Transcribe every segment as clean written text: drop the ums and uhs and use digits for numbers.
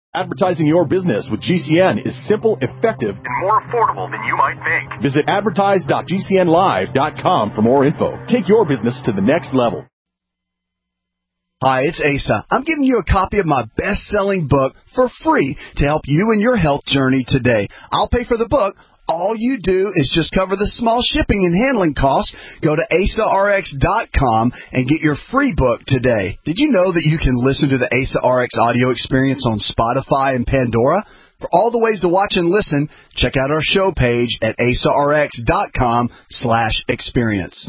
Advertising your business with GCN is simple, effective, and more affordable than you might think. Visit advertise.gcnlive.com for more info. Take your business to the next level. Hi, it's Asa. I'm giving you a copy of my best-selling book for free to help you in your health journey today. I'll pay for the book. All you do is just cover the small shipping and handling costs. Go to AsaRx.com and get your free book today. Did you know that you can listen to the Asa RX audio experience on Spotify and Pandora? For all the ways to watch and listen, check out our show page at AsaRx.com/experience.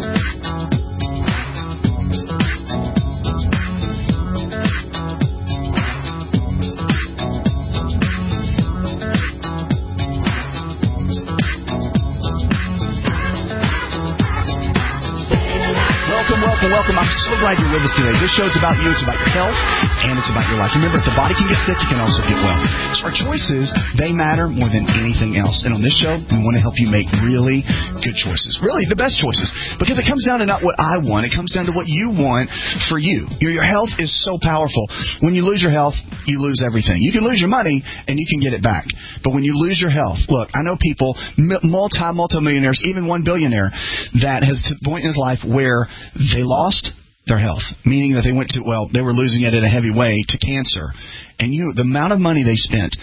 Welcome. I'm so glad you're with us today. This show's about you. It's about your health, and it's about your life. Remember, if the body can get sick, it can also get well. So our choices, they matter more than anything else. And on this show, we want to help you make really good choices. Really, the best choices. Because it comes down to not what I want. It comes down to what you want for you. Your health is so powerful. When you lose your health, you lose everything. You can lose your money, and you can get it back. But when you lose your health, look, I know people, multi-millionaires, even one billionaire, that has to the point in his life where they lost their health, meaning that they they were losing it in a heavy way to cancer. And the amount of money they spent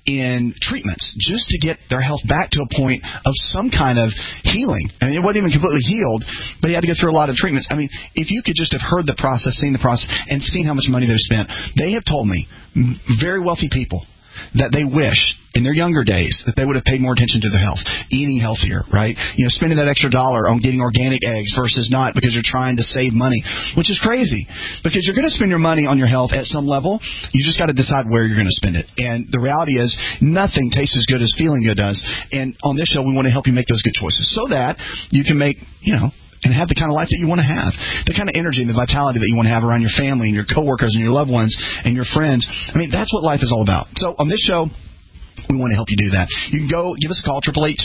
in treatments just to get their health back to a point of some kind of healing. I mean, it wasn't even completely healed, but he had to go through a lot of treatments. I mean, if you could just have heard the process, seen the process, and seen how much money they've spent. They have told me, very wealthy people, that they wish in their younger days that they would have paid more attention to their health, eating healthier, right? Spending that extra dollar on getting organic eggs versus not because you're trying to save money, which is crazy because you're going to spend your money on your health at some level. You just got to decide where you're going to spend it. And the reality is nothing tastes as good as feeling good does. And on this show, we want to help you make those good choices so that you can make, and have the kind of life that you want to have, the kind of energy and the vitality that you want to have around your family and your coworkers and your loved ones and your friends. I mean, that's what life is all about. So on this show, we want to help you do that. You can go give us a call,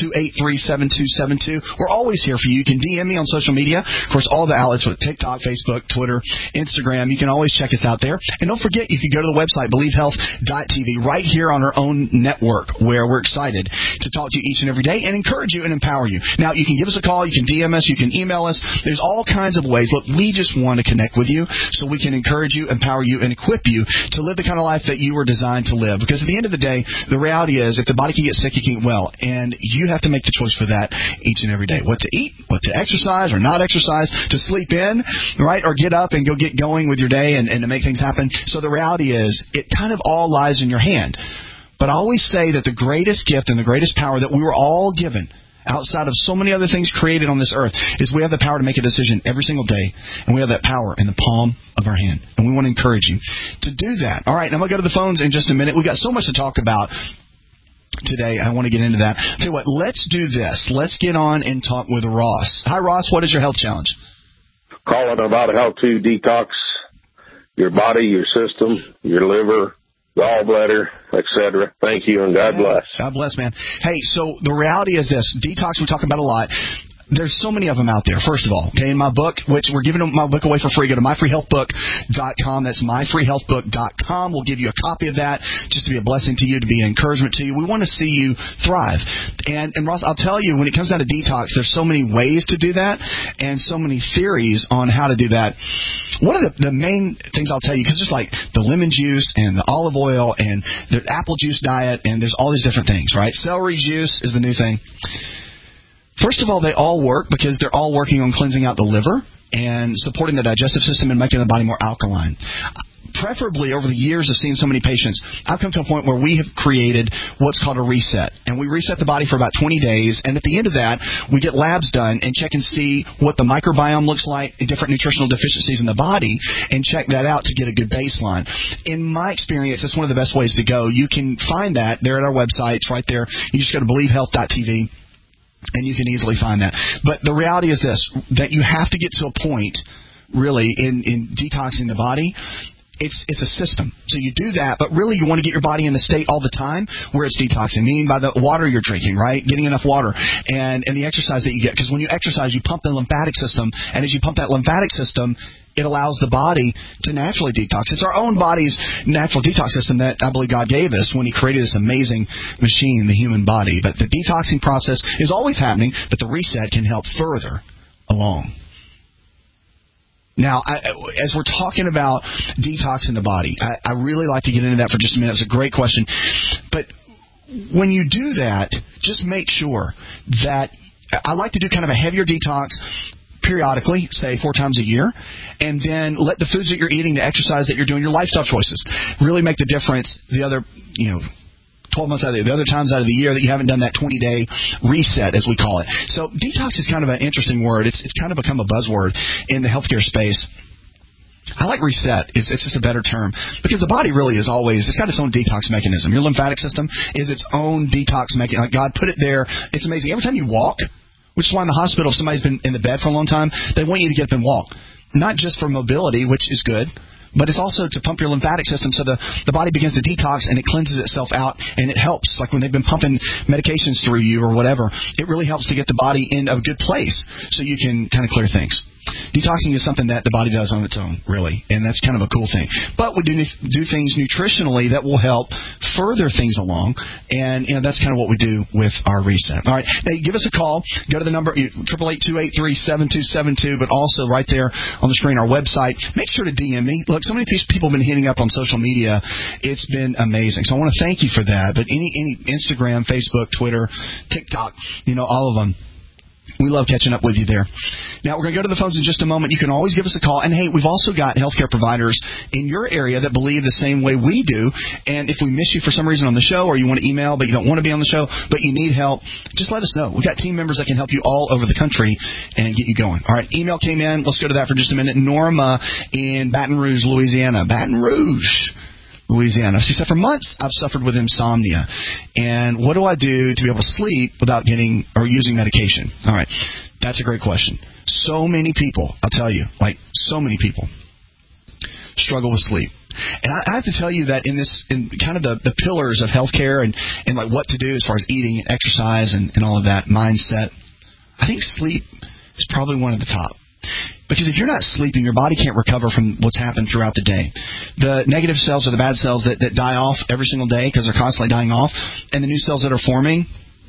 888-283-7272. We're always here for you. You can DM me on social media. Of course, all the outlets with TikTok, Facebook, Twitter, Instagram. You can always check us out there. And don't forget, you can go to the website, BelieveHealth.tv, right here on our own network, where we're excited to talk to you each and every day and encourage you and empower you. Now, you can give us a call. You can DM us. You can email us. There's all kinds of ways. Look, we just want to connect with you so we can encourage you, empower you, and equip you to live the kind of life that you were designed to live. Because at the end of the day, the reality is if the body can get sick, you can get well. And you have to make the choice for that each and every day. What to eat, what to exercise or not exercise, to sleep in, right, or get up and go get going with your day and to make things happen. So the reality is it kind of all lies in your hand. But I always say that the greatest gift and the greatest power that we were all given outside of so many other things created on this earth is we have the power to make a decision every single day, and we have that power in the palm of our hand. And we want to encourage you to do that. All right, now I'm going to go to the phones in just a minute. We've got so much to talk about today. I want to get into that. Tell you what, let's do this. Let's get on and talk with Ross. Hi, Ross. What is your health challenge? Calling about how to detox your body, your system, your liver, gallbladder, etc. Thank you, and God bless. God bless, man. Hey, so the reality is this. Detox, we talk about a lot. There's so many of them out there, first of all. Okay, in my book, which we're giving my book away for free, go to myfreehealthbook.com. That's myfreehealthbook.com. We'll give you a copy of that just to be a blessing to you, to be an encouragement to you. We want to see you thrive. And Ross, I'll tell you, when it comes down to detox, there's so many ways to do that and so many theories on how to do that. One of the main things I'll tell you, because there's like the lemon juice and the olive oil and the apple juice diet, and there's all these different things, right? Celery juice is the new thing. First of all, they all work because they're all working on cleansing out the liver and supporting the digestive system and making the body more alkaline. Preferably, over the years of seeing so many patients, I've come to a point where we have created what's called a reset. And we reset the body for about 20 days. And at the end of that, we get labs done and check and see what the microbiome looks like and different nutritional deficiencies in the body and check that out to get a good baseline. In my experience, that's one of the best ways to go. You can find that there at our website. It's right there. You just go to BelieveHealth.tv. And you can easily find that. But the reality is this, that you have to get to a point, really, in detoxing the body. It's a system. So you do that, but really you want to get your body in the state all the time where it's detoxing, meaning by the water you're drinking, right? Getting enough water and the exercise that you get. Because when you exercise, you pump the lymphatic system. And as you pump that lymphatic system, it allows the body to naturally detox. It's our own body's natural detox system that I believe God gave us when He created this amazing machine, the human body. But the detoxing process is always happening, but the reset can help further along. Now, as we're talking about detoxing the body, I really like to get into that for just a minute. It's a great question. But when you do that, just make sure that I like to do kind of a heavier detox periodically, say 4 times a year, and then let the foods that you're eating, the exercise that you're doing, your lifestyle choices really make the difference the other, 12 months out of the other times out of the year that you haven't done that 20-day reset, as we call it. So detox is kind of an interesting word. It's kind of become a buzzword in the healthcare space. I like reset. It's just a better term because the body really is always, it's got its own detox mechanism. Your lymphatic system is its own detox mechanism. Like God put it there. It's amazing. Every time you walk, which is why in the hospital, if somebody's been in the bed for a long time, they want you to get up and walk. Not just for mobility, which is good, but it's also to pump your lymphatic system so the body begins to detox and it cleanses itself out and it helps. Like when they've been pumping medications through you or whatever, it really helps to get the body in a good place so you can kind of clear things. Detoxing is something that the body does on its own, really, and that's kind of a cool thing. But we do things nutritionally that will help further things along, and that's kind of what we do with our reset. All right, now give us a call. Go to the number 888-283-7272, but also right there on the screen, our website. Make sure to DM me. Look, so many people have been hitting up on social media. It's been amazing. So I want to thank you for that. But any Instagram, Facebook, Twitter, TikTok, all of them. We love catching up with you there. Now, we're going to go to the phones in just a moment. You can always give us a call. And, hey, we've also got healthcare providers in your area that believe the same way we do. And if we miss you for some reason on the show or you want to email but you don't want to be on the show but you need help, just let us know. We've got team members that can help you all over the country and get you going. All right, email came in. Let's go to that for just a minute. Norma in Baton Rouge, Louisiana. Baton Rouge, Louisiana. She said, for months, I've suffered with insomnia. And what do I do to be able to sleep without getting or using medication? All right. That's a great question. So many people, I'll tell you, so many people struggle with sleep. And I have to tell you that in kind of the pillars of healthcare and like what to do as far as eating and exercise and all of that mindset, I think sleep is probably one of the top. Because if you're not sleeping, your body can't recover from what's happened throughout the day. The negative cells or the bad cells that die off every single day because they're constantly dying off, and the new cells that are forming,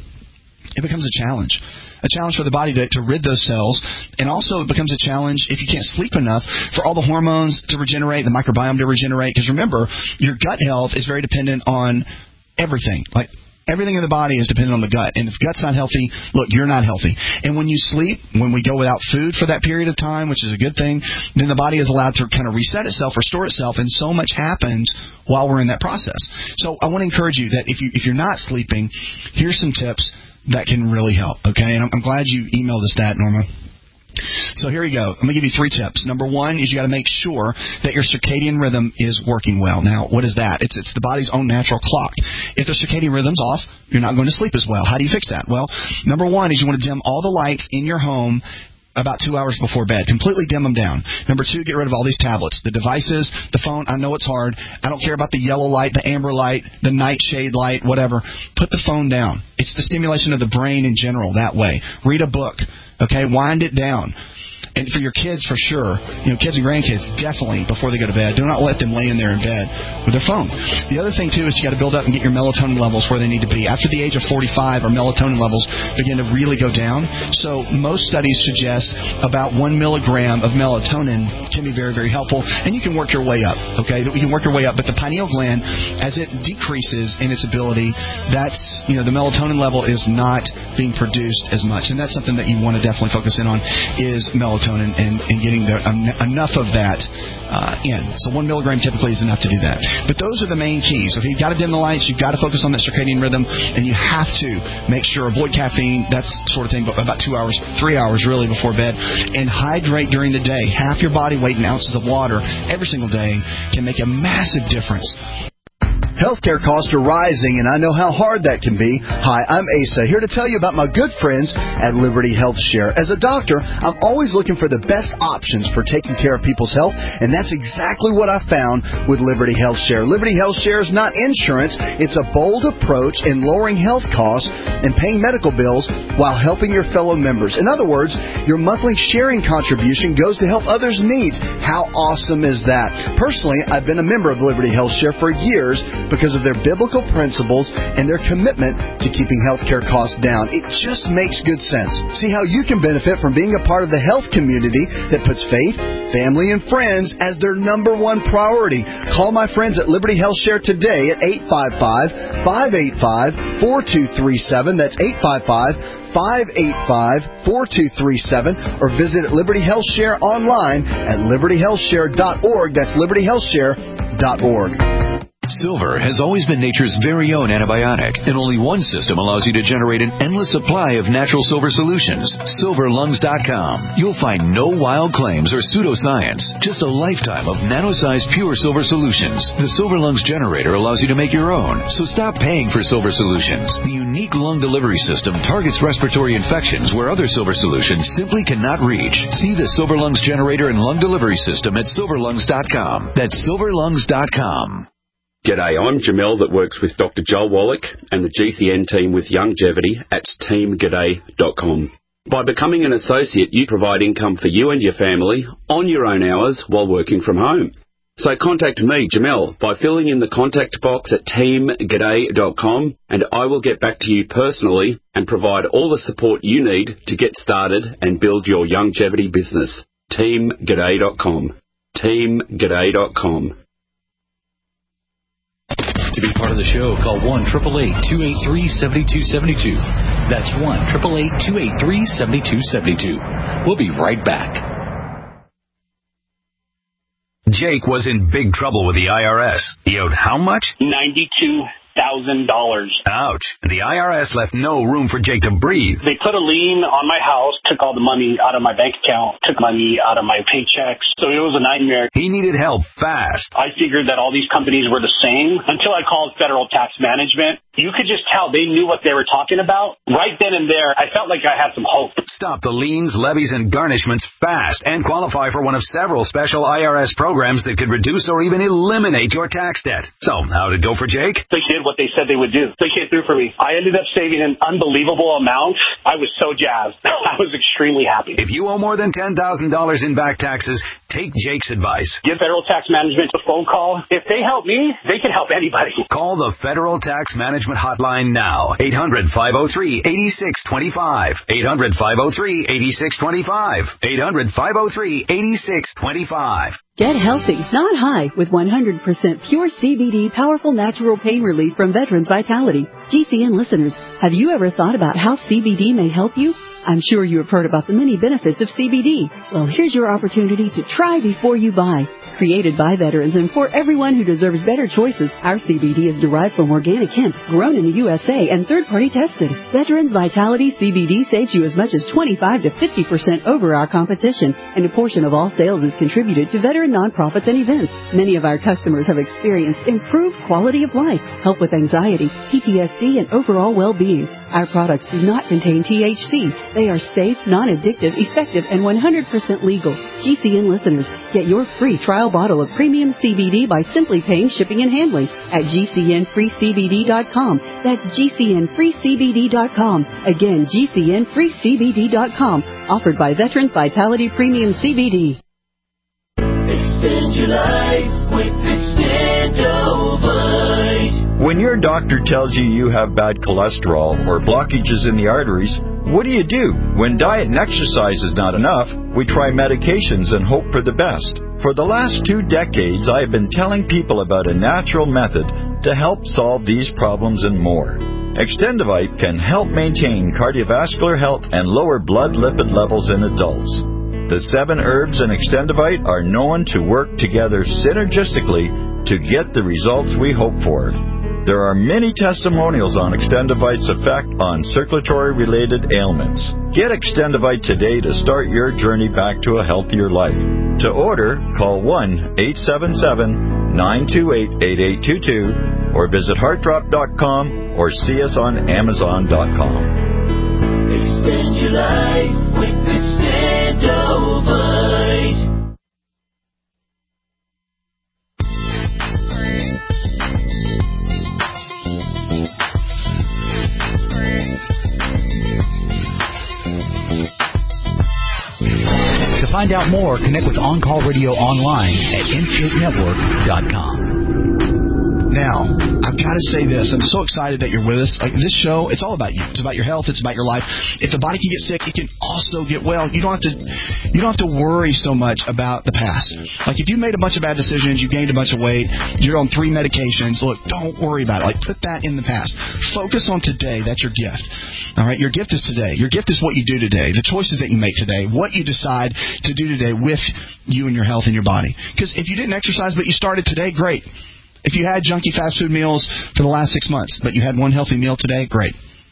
it becomes a challenge. A challenge for the body to rid those cells. And also it becomes a challenge if you can't sleep enough for all the hormones to regenerate, the microbiome to regenerate. Because remember, your gut health is very dependent on everything. Like everything in the body is dependent on the gut. And if the gut's not healthy, look, you're not healthy. And when you sleep, when we go without food for that period of time, which is a good thing, then the body is allowed to kind of reset itself, restore itself, and so much happens while we're in that process. So I want to encourage you that if you're not sleeping, here's some tips that can really help, okay? And I'm glad you emailed us that, Norma. So here you go. I'm going to give you 3 tips. Number 1 is you got to make sure that your circadian rhythm is working well. Now, what is that? It's the body's own natural clock. If the circadian rhythm's off, you're not going to sleep as well. How do you fix that? Well, number 1 is you want to dim all the lights in your home about 2 hours before bed. Completely dim them down. Number 2, get rid of all these tablets. The devices, the phone, I know it's hard. I don't care about the yellow light, the amber light, the nightshade light, whatever. Put the phone down. It's the stimulation of the brain in general that way. Read a book. Okay, wind it down. And for your kids, for sure, kids and grandkids, definitely, before they go to bed, do not let them lay in there in bed with their phone. The other thing, too, is you got to build up and get your melatonin levels where they need to be. After the age of 45, our melatonin levels begin to really go down. So most studies suggest about 1 milligram of melatonin can be very, very helpful. And you can work your way up, okay? You can work your way up. But the pineal gland, as it decreases in its ability, that's, the melatonin level is not being produced as much. And that's something that you want to definitely focus in on is melatonin. And getting enough of that in. So 1 milligram typically is enough to do that. But those are the main keys. Okay, you've got to dim the lights. You've got to focus on that circadian rhythm. And you have to make sure, avoid caffeine, that sort of thing, but about 2 hours, 3 hours really before bed. And hydrate during the day. Half your body weight in ounces of water every single day can make a massive difference. Healthcare costs are rising, and I know how hard that can be. Hi, I'm Asa, here to tell you about my good friends at Liberty Health Share. As a doctor, I'm always looking for the best options for taking care of people's health, and that's exactly what I found with Liberty Health Share. Liberty Health Share is not insurance. It's a bold approach in lowering health costs and paying medical bills while helping your fellow members. In other words, your monthly sharing contribution goes to help others' needs. How awesome is that? Personally, I've been a member of Liberty Health Share for years because of their biblical principles and their commitment to keeping healthcare costs down. It just makes good sense. See how you can benefit from being a part of the health community that puts faith, family, and friends as their number one priority. Call my friends at Liberty Health Share today at 855-585-4237. That's 855-585-4237, or visit Liberty Health Share online at libertyhealthshare.org. That's libertyhealthshare.org. Silver has always been nature's very own antibiotic, and only one system allows you to generate an endless supply of natural silver solutions. SilverLungs.com. You'll find no wild claims or pseudoscience, just a lifetime of nano-sized pure silver solutions. The Silver Lungs generator allows you to make your own, so stop paying for silver solutions. The unique lung delivery system targets respiratory infections where other silver solutions simply cannot reach. See the Silver Lungs generator and lung delivery system at SilverLungs.com. That's SilverLungs.com. G'day, I'm Jamel that works with Dr. Joel Wallach and the GCN team with Longevity at teamg'day.com. By becoming an associate, you provide income for you and your family on your own hours while working from home. So contact me, Jamel, by filling in the contact box at teamg'day.com, and I will get back to you personally and provide all the support you need to get started and build your longevity business. teamg'day.com. teamg'day.com. To be part of the show, call 1-888-283-7272. That's 1-888-283-7272. We'll be right back. Jake was in big trouble with the IRS. He owed how much? $92,000. Ouch. The IRS left no room for Jake to breathe. They put a lien on my house, took all the money out of my bank account, took money out of my paychecks. So it was a nightmare. He needed help fast. I figured that all these companies were the same until I called Federal Tax Management. You could just tell they knew what they were talking about. Right then and there, I felt like I had some hope. Stop the liens, levies, and garnishments fast and qualify for one of several special IRS programs that could reduce or even eliminate your tax debt. So, how'd it go for Jake? They did what they said they would do. They came through for me. I ended up saving an unbelievable amount. I was so jazzed. I was extremely happy. If you owe more than $10,000 in back taxes, take Jake's advice. Give Federal Tax Management a phone call. If they help me, they can help anybody. Call the Federal Tax Management Hotline now. 800-503-8625. 800-503-8625. 800-503-8625. Get healthy, not high, with 100% pure CBD powerful natural pain relief from Veterans Vitality. GCN listeners, have you ever thought about how CBD may help you? I'm sure you have heard about the many benefits of CBD. Well, here's your opportunity to try before you buy. Created by veterans and for everyone who deserves better choices, our CBD is derived from organic hemp, grown in the USA, and third-party tested. Veterans Vitality CBD saves you as much as 25 to 50% over our competition, and a portion of all sales is contributed to veteran nonprofits and events. Many of our customers have experienced improved quality of life, help with anxiety, PTSD, and overall well-being. Our products do not contain THC. They are safe, non-addictive, effective, and 100% legal. GCN listeners, get your free trial bottle of premium CBD by simply paying shipping and handling at GCNFreeCBD.com. That's GCNFreeCBD.com. Again, GCNFreeCBD.com. Offered by Veterans Vitality Premium CBD. Extend your life with Extendovite. When your doctor tells you have bad cholesterol or blockages in the arteries, what do? When diet and exercise is not enough, we try medications and hope for the best. For the last 2 decades, I have been telling people about a natural method to help solve these problems and more. Extendovite can help maintain cardiovascular health and lower blood lipid levels in adults. The 7 herbs in Extendovite are known to work together synergistically to get the results we hope for. There are many testimonials on Extendovite's effect on circulatory-related ailments. Get Extendovite today to start your journey back to a healthier life. To order, call 1-877-928-8822 or visit heartdrop.com or see us on Amazon.com. Extend your life with Extendovite. To find out more, connect with On Call Radio online at InfiniteNetwork.com. Now, I've got to say this. I'm so excited that you're with us. Like, this show, it's all about you. It's about your health. It's about your life. If the body can get sick, it can also get well. You don't have to worry so much about the past. Like, if you made a bunch of bad decisions, you gained a bunch of weight, you're on 3 medications, look, don't worry about it. Like, put that in the past. Focus on today. That's your gift. All right? Your gift is today. Your gift is what you do today, the choices that you make today, what you decide to do today with you and your health and your body. Because if you didn't exercise but you started today, great. If you had junky fast food meals for the last 6 months, but you had one healthy meal today, great.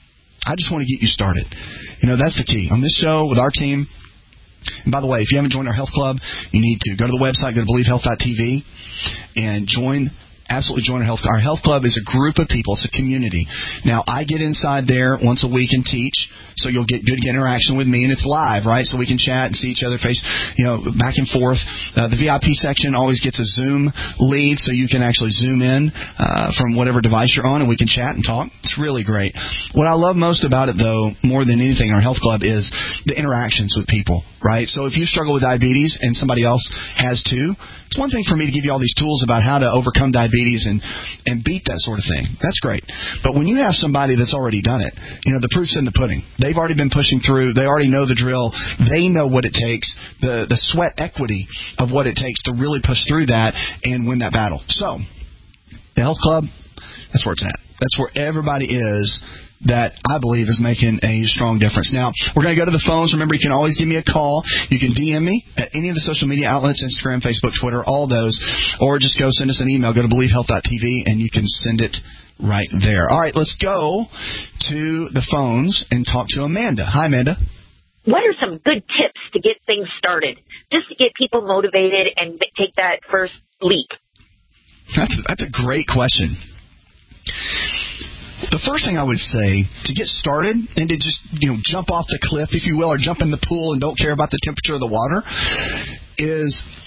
I just want to get you started. You know, that's the key. On this show with our team, and by the way, if you haven't joined our health club, you need to. Go to the website, go to BelieveHealth.tv, and absolutely join our health club. Our health club is a group of people. It's a community. Now, I get inside there once a week and teach, so you'll get good interaction with me, and it's live, right? So we can chat and see each other back and forth. The VIP section always gets a Zoom lead, so you can actually zoom in from whatever device you're on, and we can chat and talk. It's really great. What I love most about it, though, more than anything in our health club, is the interactions with people, right? So if you struggle with diabetes and somebody else has too, it's one thing for me to give you all these tools about how to overcome diabetes and beat that sort of thing. That's great. But when you have somebody that's already done it, the proof's in the pudding. They've already been pushing through. They already know the drill. They know what it takes, the sweat equity of what it takes to really push through that and win that battle. So, the health club, that's where it's at. That's where everybody is that I believe is making a strong difference. Now, we're going to go to the phones. Remember, you can always give me a call. You can DM me at any of the social media outlets, Instagram, Facebook, Twitter, all those. Or just go send us an email. Go to BelieveHealth.tv, and you can send it right there. All right, let's go to the phones and talk to Amanda. Hi, Amanda. What are some good tips to get things started, just to get people motivated and take that first leap? That's a great question. The first thing I would say to get started and to just jump off the cliff, if you will, or jump in the pool and don't care about the temperature of the water, is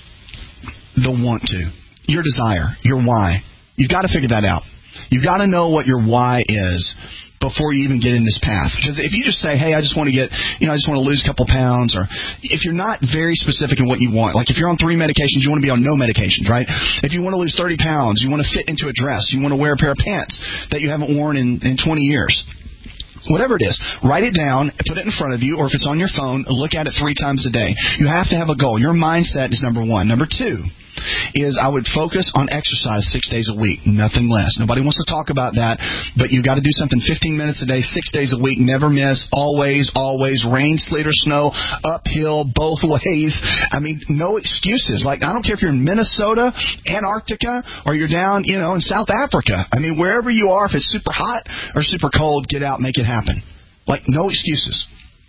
the want to, your desire, your why. You've got to figure that out. You've got to know what your why is before you even get in this path. Because if you just say, hey, I just want to I just want to lose a couple pounds, or if you're not very specific in what you want, like if you're on 3 medications, you want to be on no medications, right? If you want to lose 30 pounds, you want to fit into a dress, you want to wear a pair of pants that you haven't worn in 20 years. Whatever it is, write it down, put it in front of you, or if it's on your phone, look at it 3 times a day. You have to have a goal. Your mindset is number 1. Number 2 is I would focus on exercise 6 days a week, nothing less. Nobody wants to talk about that, but you've got to do something 15 minutes a day, 6 days a week, never miss, always, rain, sleet, or snow, uphill, both ways. I mean, no excuses. Like, I don't care if you're in Minnesota, Antarctica, or you're down, in South Africa. I mean, wherever you are, if it's super hot or super cold, get out, make it happen. Like, no excuses.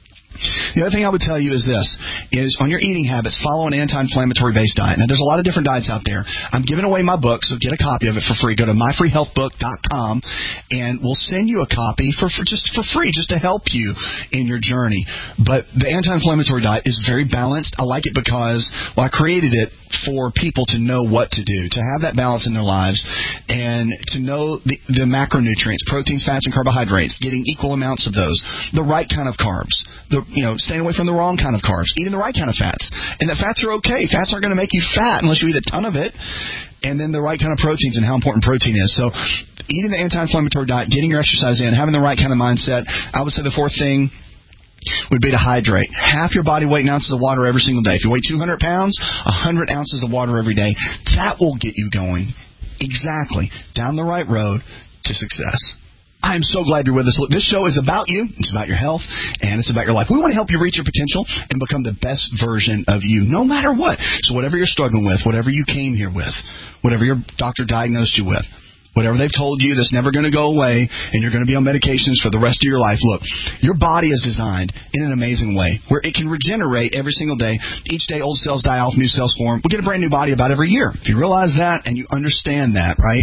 The other thing I would tell you is this, is on your eating habits, follow an anti-inflammatory based diet. Now, there's a lot of different diets out there. I'm giving away my book, so get a copy of it for free. Go to myfreehealthbook.com, and we'll send you a copy for free, just to help you in your journey. But the anti-inflammatory diet is very balanced. I like it because, I created it for people to know what to do, to have that balance in their lives, and to know the macronutrients, proteins, fats, and carbohydrates, getting equal amounts of those, the right kind of carbs, staying away from the wrong kind of carbs, eating the right kind of fats. And that fats are okay. Fats aren't going to make you fat unless you eat a ton of it. And then the right kind of proteins and how important protein is. So eating the anti-inflammatory diet, getting your exercise in, having the right kind of mindset. I would say the 4th thing would be to hydrate. Half your body weight in ounces of water every single day. If you weigh 200 pounds, 100 ounces of water every day. That will get you going exactly down the right road to success. I am so glad you're with us. Look, this show is about you. It's about your health, and it's about your life. We want to help you reach your potential and become the best version of you, no matter what. So whatever you're struggling with, whatever you came here with, whatever your doctor diagnosed you with, whatever they've told you that's never going to go away, and you're going to be on medications for the rest of your life. Look, your body is designed in an amazing way where it can regenerate every single day. Each day, old cells die off, new cells form. We get a brand new body about every year. If you realize that and you understand that, right,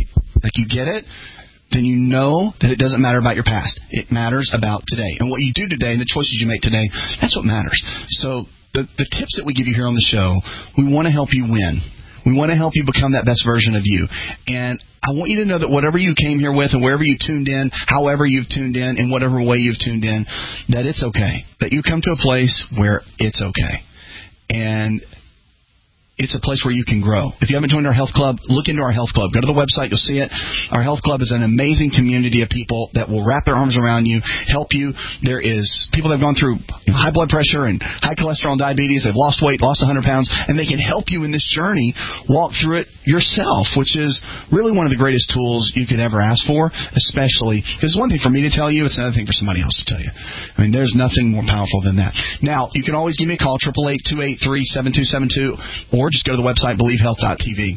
like you get it, then you know that it doesn't matter about your past. It matters about today. And what you do today and the choices you make today, that's what matters. So the tips that we give you here on the show, we want to help you win. We want to help you become that best version of you. And I want you to know that whatever you came here with and wherever you tuned in, however you've tuned in whatever way you've tuned in, that it's okay. That you come to a place where it's okay. And it's a place where you can grow. If you haven't joined our health club, look into our health club. Go to the website. You'll see it. Our health club is an amazing community of people that will wrap their arms around you, help you. There is people that have gone through high blood pressure and high cholesterol and diabetes. They've lost weight, lost 100 pounds, and they can help you in this journey walk through it yourself, which is really one of the greatest tools you could ever ask for, especially because it's one thing for me to tell you, it's another thing for somebody else to tell you. I mean, there's nothing more powerful than that. Now, you can always give me a call, 888-283-7272, or just go to the website, believehealth.tv.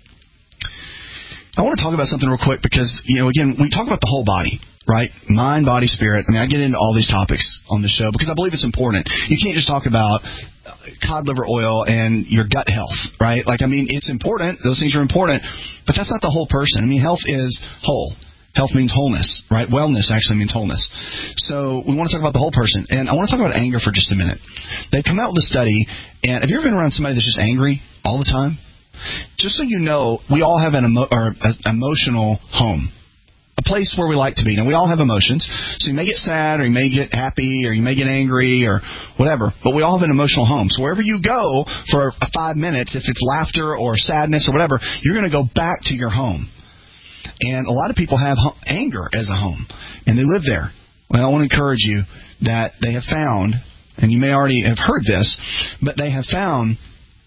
I want to talk about something real quick because, again, we talk about the whole body, right? Mind, body, spirit. I mean, I get into all these topics on the show because I believe it's important. You can't just talk about cod liver oil and your gut health, right? It's important. Those things are important, but that's not the whole person. I mean, health is whole. Health means wholeness, right? Wellness actually means wholeness. So we want to talk about the whole person. And I want to talk about anger for just a minute. They've come out with a study, and have you ever been around somebody that's just angry all the time? Just so you know, we all have an emotional home, a place where we like to be. Now, we all have emotions. So you may get sad, or you may get happy, or you may get angry, or whatever. But we all have an emotional home. So wherever you go for 5 minutes, if it's laughter or sadness or whatever, you're going to go back to your home. And a lot of people have anger as a home, and they live there. Well, I want to encourage you that they have found, and you may already have heard this, but they have found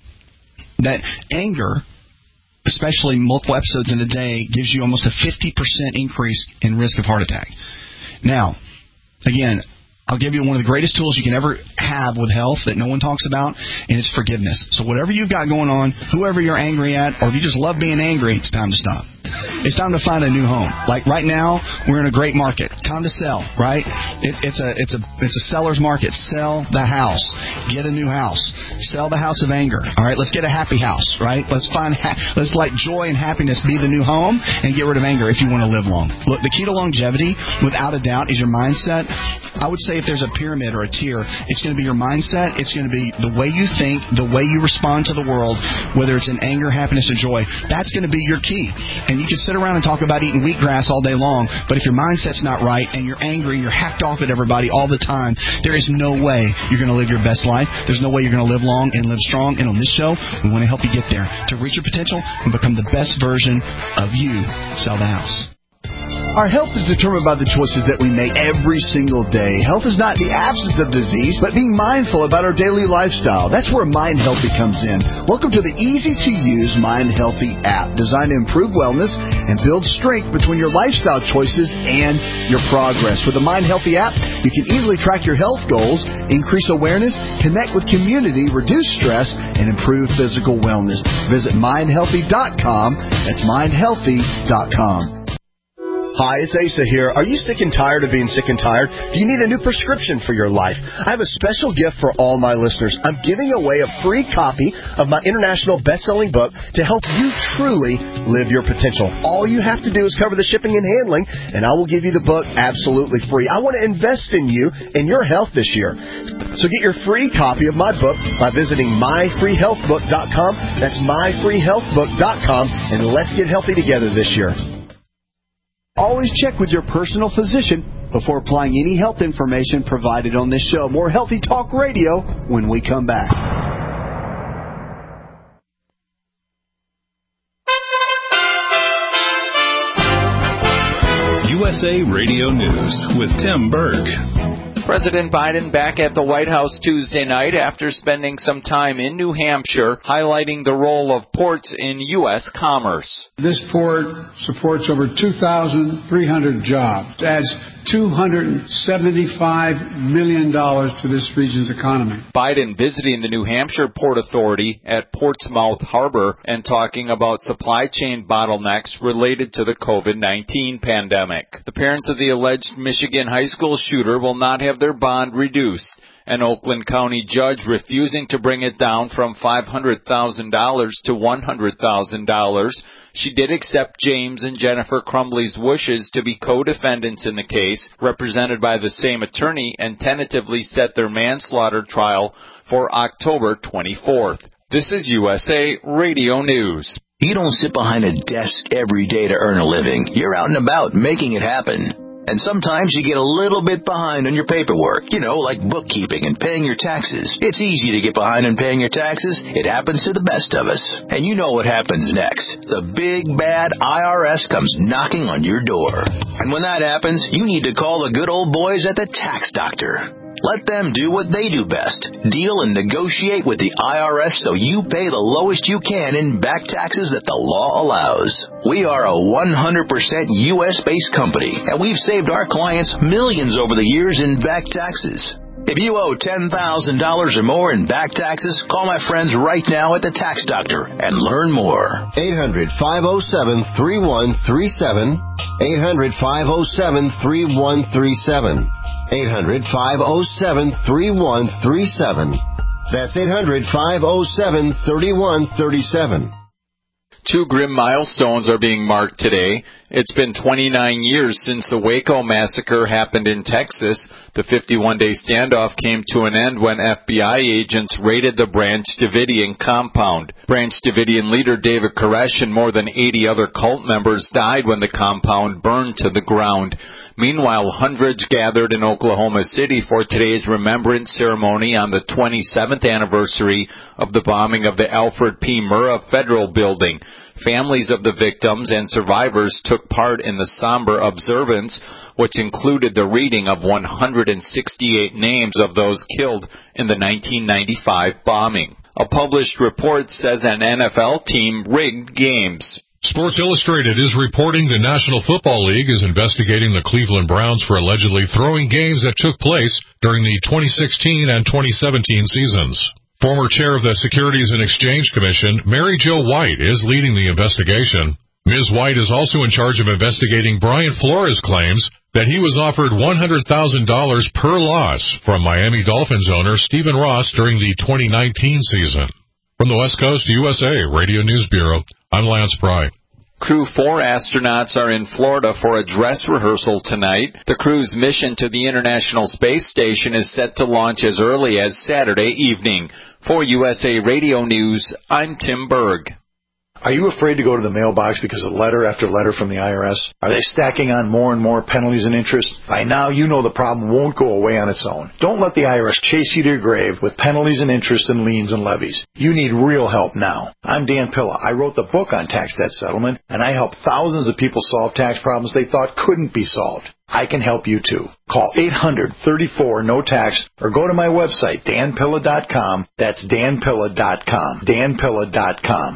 that anger, especially multiple episodes in a day, gives you almost a 50% increase in risk of heart attack. Now, again, I'll give you one of the greatest tools you can ever have with health that no one talks about, and it's forgiveness. So whatever you've got going on, whoever you're angry at, or if you just love being angry, it's time to stop. It's time to find a new home. Like right now, we're in a great market. Time to sell, right? It's a seller's market. Sell the house. Get a new house. Sell the house of anger. All right, let's get a happy house, right? Let's let joy and happiness be the new home and get rid of anger if you want to live long. Look, the key to longevity, without a doubt, is your mindset. I would say if there's a pyramid or a tier, it's going to be your mindset. It's going to be the way you think, the way you respond to the world, whether it's in anger, happiness, or joy. That's going to be your key. And you can sit around and talk about eating wheatgrass all day long, but if your mindset's not right and you're angry, you're hacked off at everybody all the time, there is no way you're going to live your best life. There's no way you're going to live long and live strong. And on this show, we want to help you get there to reach your potential and become the best version of you. Sell the house. Our health is determined by the choices that we make every single day. Health is not the absence of disease, but being mindful about our daily lifestyle. That's where Mind Healthy comes in. Welcome to the easy-to-use Mind Healthy app, designed to improve wellness and build strength between your lifestyle choices and your progress. With the Mind Healthy app, you can easily track your health goals, increase awareness, connect with community, reduce stress, and improve physical wellness. Visit mindhealthy.com. That's mindhealthy.com. Hi, it's Asa here. Are you sick and tired of being sick and tired? Do you need a new prescription for your life? I have a special gift for all my listeners. I'm giving away a free copy of my international best-selling book to help you truly live your potential. All you have to do is cover the shipping and handling, and I will give you the book absolutely free. I want to invest in you and your health this year. So get your free copy of my book by visiting myfreehealthbook.com. That's myfreehealthbook.com, and let's get healthy together this year. Always check with your personal physician before applying any health information provided on this show. More Healthy Talk Radio when we come back. USA Radio News with Tim Berg. President Biden back at the White House Tuesday night after spending some time in New Hampshire highlighting the role of ports in U.S. commerce. This port supports over 2,300 jobs. It adds $275 million to this region's economy. Biden visiting the New Hampshire Port Authority at Portsmouth Harbor and talking about supply chain bottlenecks related to the COVID-19 pandemic. The parents of the alleged Michigan high school shooter will not have have their bond reduced. An Oakland County judge refusing to bring it down from $500,000 to $100,000. She did accept James and Jennifer Crumbley's wishes to be co-defendants in the case, represented by the same attorney, and tentatively set their manslaughter trial for October 24th. This is USA Radio News. You don't sit behind a desk every day to earn a living. You're out and about making it happen. And sometimes you get a little bit behind on your paperwork, like bookkeeping and paying your taxes. It's easy to get behind on paying your taxes. It happens to the best of us. And you know what happens next. The big, bad IRS comes knocking on your door. And when that happens, you need to call the good old boys at the Tax Doctor. Let them do what they do best. Deal and negotiate with the IRS so you pay the lowest you can in back taxes that the law allows. We are a 100% U.S.-based company, and we've saved our clients millions over the years in back taxes. If you owe $10,000 or more in back taxes, call my friends right now at the Tax Doctor and learn more. 800-507-3137. 800-507-3137. 800-507-3137. That's 800-507-3137. 2 grim milestones are being marked today. It's been 29 years since the Waco massacre happened in Texas. The 51-day standoff came to an end when FBI agents raided the Branch Davidian compound. Branch Davidian leader David Koresh and more than 80 other cult members died when the compound burned to the ground. Meanwhile, hundreds gathered in Oklahoma City for today's remembrance ceremony on the 27th anniversary of the bombing of the Alfred P. Murrah Federal Building. Families of the victims and survivors took part in the somber observance, which included the reading of 168 names of those killed in the 1995 bombing. A published report says an NFL team rigged games. Sports Illustrated is reporting the National Football League is investigating the Cleveland Browns for allegedly throwing games that took place during the 2016 and 2017 seasons. Former chair of the Securities and Exchange Commission, Mary Jo White, is leading the investigation. Ms. White is also in charge of investigating Brian Flores' claims that he was offered $100,000 per loss from Miami Dolphins owner Stephen Ross during the 2019 season. From the West Coast USA Radio News Bureau, I'm Lance Pry. Crew 4 astronauts are in Florida for a dress rehearsal tonight. The crew's mission to the International Space Station is set to launch as early as Saturday evening. For USA Radio News, I'm Tim Berg. Are you afraid to go to the mailbox because of letter after letter from the IRS? Are they stacking on more and more penalties and interest? By now, you know the problem won't go away on its own. Don't let the IRS chase you to your grave with penalties and interest and liens and levies. You need real help now. I'm Dan Pilla. I wrote the book on tax debt settlement, and I help thousands of people solve tax problems they thought couldn't be solved. I can help you too. Call 800-34-NO-TAX or go to my website, danpilla.com. That's danpilla.com. danpilla.com.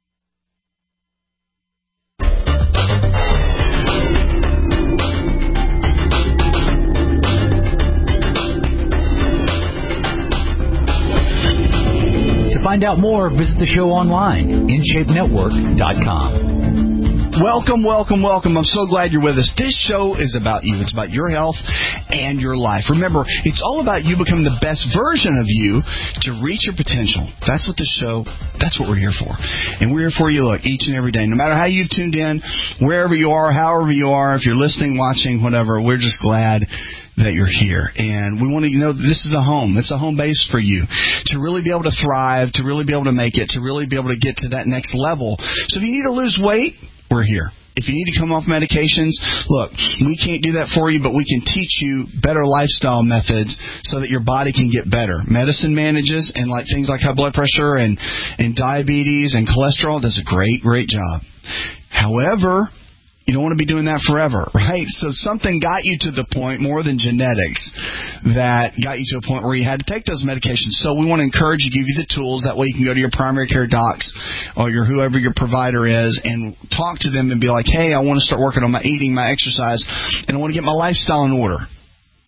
To find out more, visit the show online, InShapeNetwork.com. Welcome. I'm so glad you're with us. This show is about you. It's about your health and your life. Remember, it's all about you becoming the best version of you to reach your potential. That's what we're here for. And we're here for you, look, each and every day. No matter how you've tuned in, wherever you are, however you are, if you're listening, watching, whatever, we're just glad that you're here. And we want to know that this is a home. It's a home base for you to really be able to thrive, to really be able to make it, to really be able to get to that next level. So if you need to lose weight, we're here. If you need to come off medications, look, we can't do that for you, but we can teach you better lifestyle methods so that your body can get better. Medicine manages, and like things like high blood pressure and diabetes and cholesterol does a great job. However, you don't want to be doing that forever, right? So something got you to the point, more than genetics, that got you to a point where you had to take those medications. So we want to encourage you, give you the tools. That way you can go to your primary care docs or whoever your provider is and talk to them and be like, hey, I want to start working on my eating, my exercise, and I want to get my lifestyle in order.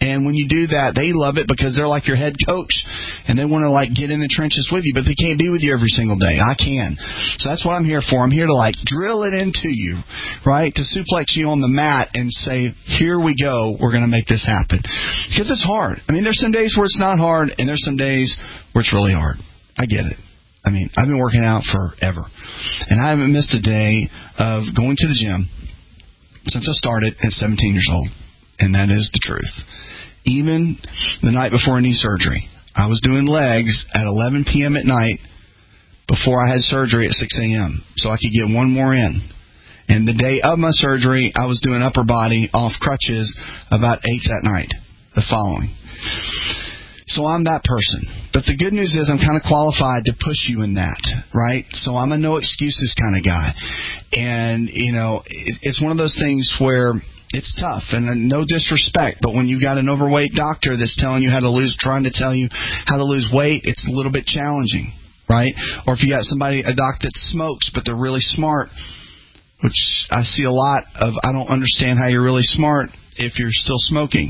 And when you do that, they love it because they're like your head coach, and they want to like get in the trenches with you, but they can't be with you every single day. I can. So that's what I'm here for. I'm here to like drill it into you, right? To suplex you on the mat and say, here we go. We're going to make this happen. Because it's hard. I mean, there's some days where it's not hard, and there's some days where it's really hard. I get it. I mean, I've been working out forever, and I haven't missed a day of going to the gym since I started at 17 years old. And that is the truth. Even the night before a knee surgery, I was doing legs at 11 p.m. at night before I had surgery at 6 a.m. so I could get one more in. And the day of my surgery, I was doing upper body off crutches about 8 that night, the following. So I'm that person. But the good news is I'm kind of qualified to push you in that, right? So I'm a no excuses kind of guy. And, you know, it's one of those things where it's tough, and no disrespect, but when you got an overweight doctor that's telling you trying to tell you how to lose weight, it's a little bit challenging, right? Or if you got a doc that smokes, but they're really smart, which I see a lot of, I don't understand how you're really smart if you're still smoking.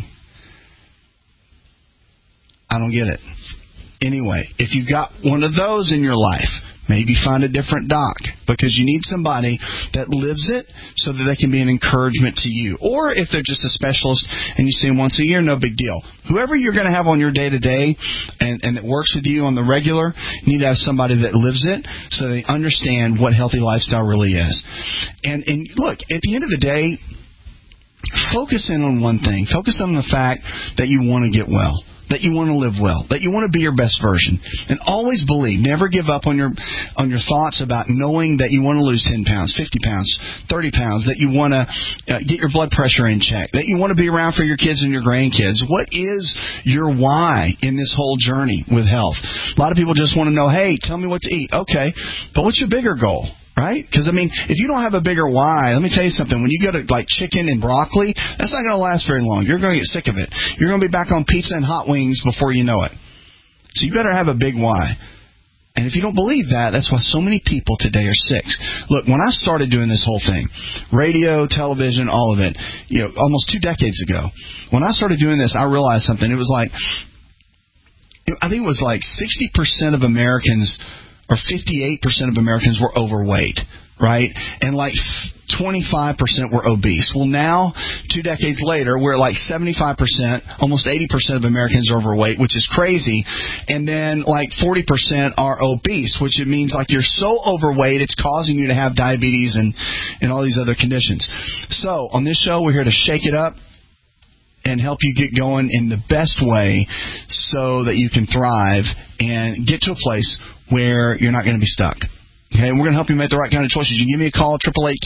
I don't get it. Anyway, if you've got one of those in your life, maybe find a different doc, because you need somebody that lives it so that they can be an encouragement to you. Or if they're just a specialist and you see them once a year, no big deal. Whoever you're going to have on your day-to-day and that works with you on the regular, you need to have somebody that lives it so they understand what healthy lifestyle really is. And look, at the end of the day, focus in on one thing. Focus on the fact that you want to get well, that you want to live well, that you want to be your best version. And always believe, never give up on your thoughts about knowing that you want to lose 10 pounds, 50 pounds, 30 pounds, that you want to get your blood pressure in check, that you want to be around for your kids and your grandkids. What is your why in this whole journey with health? A lot of people just want to know, hey, tell me what to eat. Okay, but what's your bigger goal? Right? Because, I mean, if you don't have a bigger why, let me tell you something. When you go to, like, chicken and broccoli, that's not going to last very long. You're going to get sick of it. You're going to be back on pizza and hot wings before you know it. So you better have a big why. And if you don't believe that, that's why so many people today are sick. Look, when I started doing this whole thing, radio, television, all of it, you know, almost 2 decades ago, when I started doing this, I realized something. It was like, I think it was like 60% of Americans, or 58% of Americans were overweight, right? And like 25% were obese. Well, now, 2 decades later, we're at like 75%, almost 80% of Americans are overweight, which is crazy. And then like 40% are obese, which it means like you're so overweight, it's causing you to have diabetes and all these other conditions. So on this show, we're here to shake it up and help you get going in the best way so that you can thrive and get to a place where you're not going to be stuck. Okay, and we're going to help you make the right kind of choices. You can give me a call,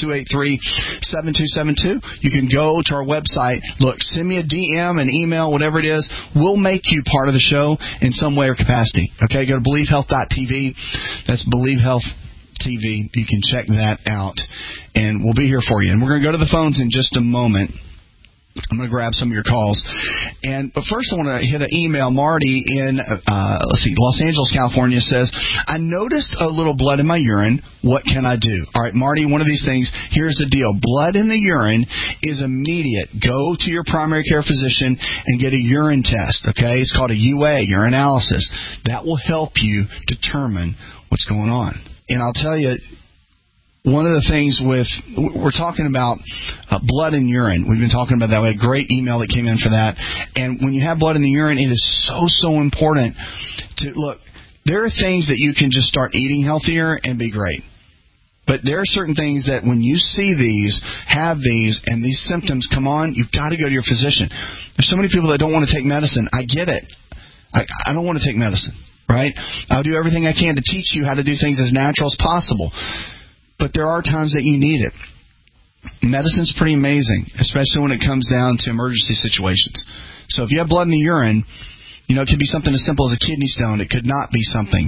888-283-7272. You can go to our website. Look, send me a DM, an email, whatever it is. We'll make you part of the show in some way or capacity. Okay, go to BelieveHealth.tv. That's Believe Health TV. You can check that out, and we'll be here for you. And we're going to go to the phones in just a moment. I'm going to grab some of your calls. But first I want to hit an email. Marty in, Los Angeles, California says, I noticed a little blood in my urine. What can I do? All right, Marty, one of these things, here's the deal. Blood in the urine is immediate. Go to your primary care physician and get a urine test, okay? It's called a UA, urinalysis. That will help you determine what's going on. And I'll tell you, one of the things we're talking about blood and urine. We've been talking about that. We had a great email that came in for that. And when you have blood in the urine, it is so important to look. There are things that you can just start eating healthier and be great. But there are certain things that when you see these, have these, and these symptoms come on, you've got to go to your physician. There's so many people that don't want to take medicine. I get it. I don't want to take medicine, right? I'll do everything I can to teach you how to do things as natural as possible. But there are times that you need it. Medicine's pretty amazing, especially when it comes down to emergency situations. So if you have blood in the urine, you know, it could be something as simple as a kidney stone. It could not be something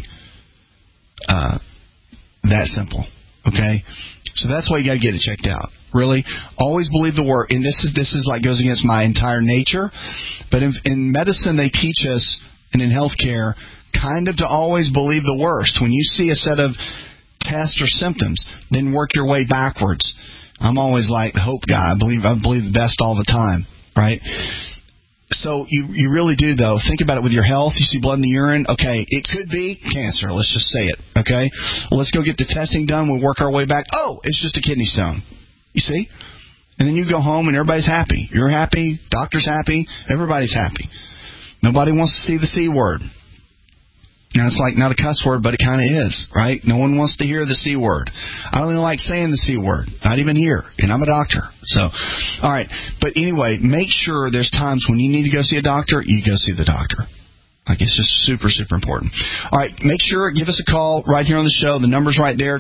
that simple. Okay? So that's why you got to get it checked out. Really, always believe the word. And this is like goes against my entire nature. But in medicine, they teach us, and in healthcare, kind of to always believe the worst. When you see a set of tests or symptoms, then work your way backwards. I'm always like the hope guy. I believe the best all the time, right? So you really do, though. Think about it with your health. You see blood in the urine. Okay, it could be cancer. Let's just say it, okay? Well, let's go get the testing done. We'll work our way back. Oh, it's just a kidney stone. You see? And then you go home and everybody's happy. You're happy. Doctor's happy. Everybody's happy. Nobody wants to see the C word. Now, it's like not a cuss word, but it kind of is, right? No one wants to hear the C word. I don't even like saying the C word, not even here, and I'm a doctor. So, all right. But anyway, make sure there's times when you need to go see a doctor, you go see the doctor. Like, it's just super, super important. All right, make sure, give us a call right here on the show. The number's right there,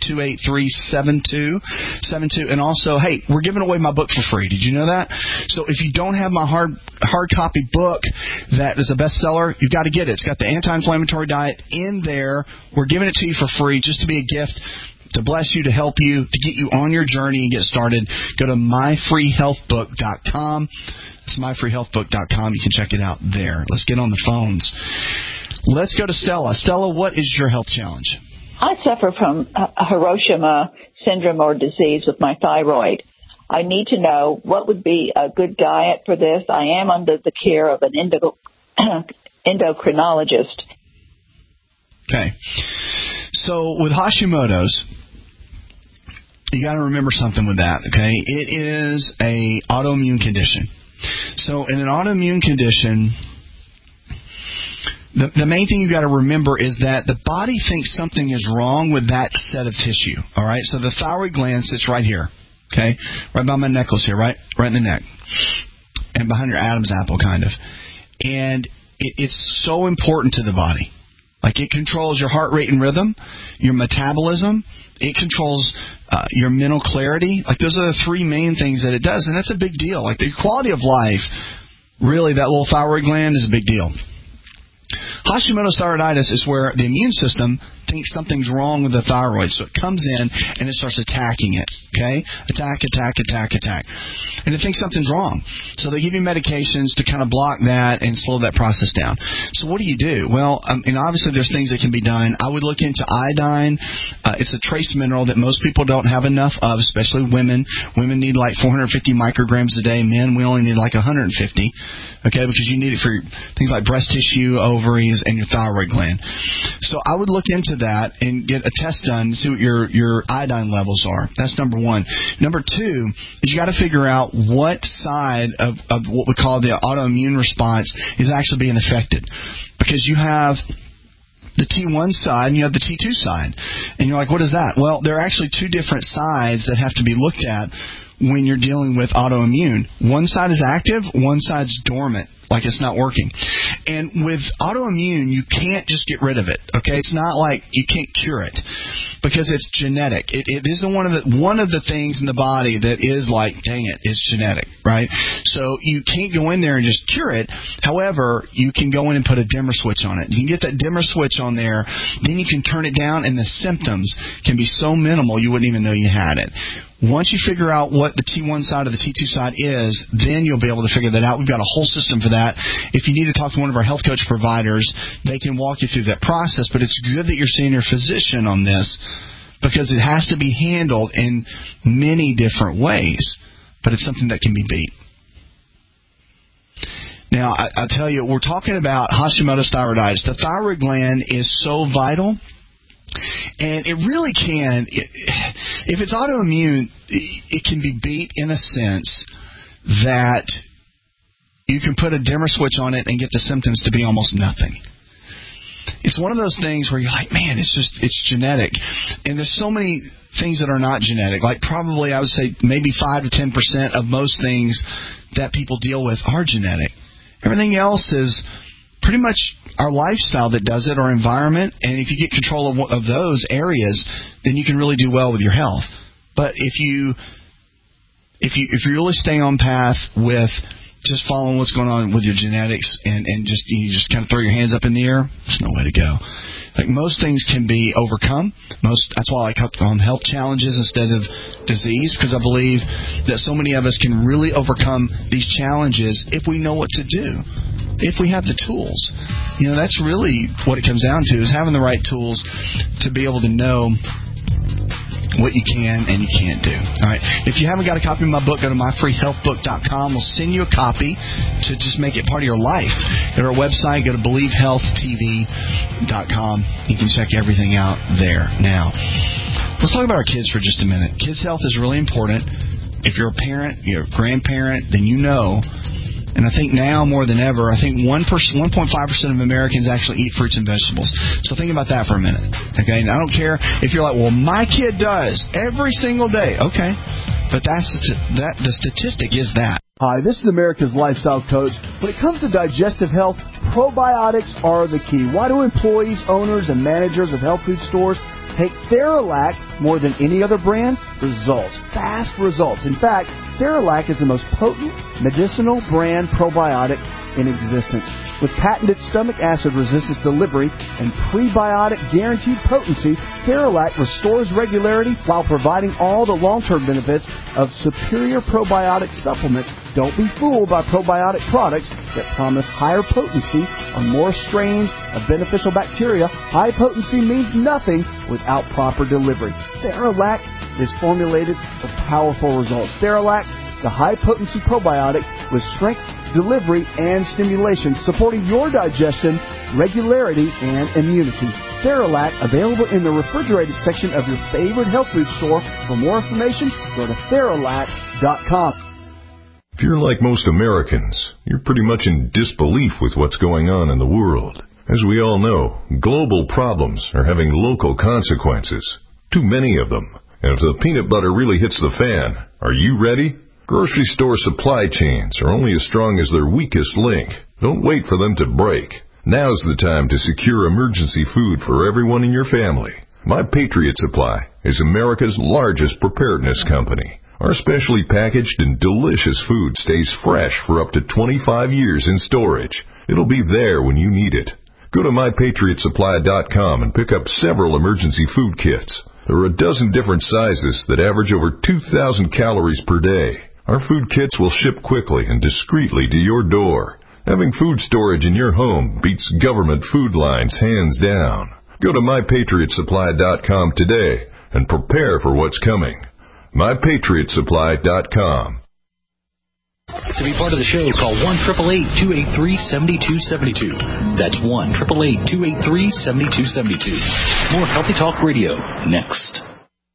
888-283-7272. And also, hey, we're giving away my book for free. Did you know that? So if you don't have my hard copy book that is a bestseller, you've got to get it. It's got the anti-inflammatory diet in there. We're giving it to you for free just to be a gift, to bless you, to help you, to get you on your journey and get started. Go to myfreehealthbook.com. It's myfreehealthbook.com. You can check it out there. Let's get on the phones. Let's go to Stella. Stella, what is your health challenge? I suffer from Hiroshima syndrome or disease with my thyroid. I need to know what would be a good diet for this. I am under the care of an endocrinologist. Okay. So with Hashimoto's, you got to remember something with that, okay? It is a autoimmune condition. So in an autoimmune condition, the main thing you got to remember is that the body thinks something is wrong with that set of tissue. All right, so the thyroid gland sits right here, okay, right by my necklace here, right in the neck, and behind your Adam's apple, kind of. And it's so important to the body. Like, it controls your heart rate and rhythm, your metabolism. It controls your mental clarity. Like, those are the three main things that it does, and that's a big deal. Like, the quality of life, really, that little thyroid gland is a big deal. Hashimoto's thyroiditis is where the immune system thinks something's wrong with the thyroid, so it comes in and it starts attacking it, okay? Attack. And it thinks something's wrong. So they give you medications to kind of block that and slow that process down. So what do you do? Well, obviously there's things that can be done. I would look into iodine. It's a trace mineral that most people don't have enough of, especially women. Women need like 450 micrograms a day. Men, we only need like 150, okay, because you need it for things like breast tissue, ovaries, and your thyroid gland. So I would look into that and get a test done to see what your iodine levels are. That's number one. Number two is you got to figure out what side of what we call the autoimmune response is actually being affected. Because you have the T1 side and you have the T2 side. And you're like, what is that? Well, there are actually two different sides that have to be looked at when you're dealing with autoimmune. One side is active, one side's dormant, like it's not working. And with autoimmune, you can't just get rid of it, okay? It's not like you can't cure it because it's genetic. It isn't one of the things in the body that is like, dang it, it's genetic, right? So you can't go in there and just cure it. However, you can go in and put a dimmer switch on it. You can get that dimmer switch on there, then you can turn it down, and the symptoms can be so minimal you wouldn't even know you had it. Once you figure out what the T1 side or the T2 side is, then you'll be able to figure that out. We've got a whole system for that. If you need to talk to one of our health coach providers, they can walk you through that process. But it's good that you're seeing your physician on this because it has to be handled in many different ways. But it's something that can be beat. Now, I tell you, we're talking about Hashimoto's thyroiditis. The thyroid gland is so vital. And it really can, if it's autoimmune, it can be beat in a sense that you can put a dimmer switch on it and get the symptoms to be almost nothing. It's one of those things where you're like, man, it's genetic. And there's so many things that are not genetic. Like probably I would say maybe 5 to 10% of most things that people deal with are genetic. Everything else is pretty much our lifestyle that does it, our environment, and if you get control of those areas, then you can really do well with your health. But if you really stay on path with just following what's going on with your genetics and you just kind of throw your hands up in the air, there's no way to go. Like most things can be overcome. That's why I like on health challenges instead of disease, because I believe that so many of us can really overcome these challenges if we know what to do. If we have the tools. That's really what it comes down to, is having the right tools to be able to know what you can and you can't do. All right. If you haven't got a copy of my book, go to myfreehealthbook.com. We'll send you a copy to just make it part of your life. Go to our website, go to believehealthtv.com. You can check everything out there. Now, let's talk about our kids for just a minute. Kids' health is really important. If you're a parent, you're a grandparent, then you know. And I think now more than ever, I think 1.5% of Americans actually eat fruits and vegetables. So think about that for a minute. Okay, and I don't care if you're like, well, my kid does every single day. Okay, but the statistic is that. Hi, this is America's Lifestyle Coach. When it comes to digestive health, probiotics are the key. Why do employees, owners, and managers of health food stores take Theralac more than any other brand? Results. Fast results. In fact, Theralac is the most potent medicinal brand probiotic in existence. With patented stomach acid resistance delivery and prebiotic guaranteed potency, Theralac restores regularity while providing all the long-term benefits of superior probiotic supplements. Don't be fooled by probiotic products that promise higher potency on more strains of beneficial bacteria. High potency means nothing without proper delivery. Theralac is formulated for powerful results. Theralac, the high-potency probiotic with strength, delivery, and stimulation, supporting your digestion, regularity, and immunity. Theralac, available in the refrigerated section of your favorite health food store. For more information, go to Theralac.com. If you're like most Americans, you're pretty much in disbelief with what's going on in the world. As we all know, global problems are having local consequences. Too many of them. And if the peanut butter really hits the fan, are you ready? Grocery store supply chains are only as strong as their weakest link. Don't wait for them to break. Now's the time to secure emergency food for everyone in your family. My Patriot Supply is America's largest preparedness company. Our specially packaged and delicious food stays fresh for up to 25 years in storage. It'll be there when you need it. Go to mypatriotsupply.com and pick up several emergency food kits. There are a dozen different sizes that average over 2,000 calories per day. Our food kits will ship quickly and discreetly to your door. Having food storage in your home beats government food lines hands down. Go to mypatriotsupply.com today and prepare for what's coming. mypatriotsupply.com. To be part of the show, call 1-888-283-7272. That's 1-888-283-7272. More Healthy Talk Radio next.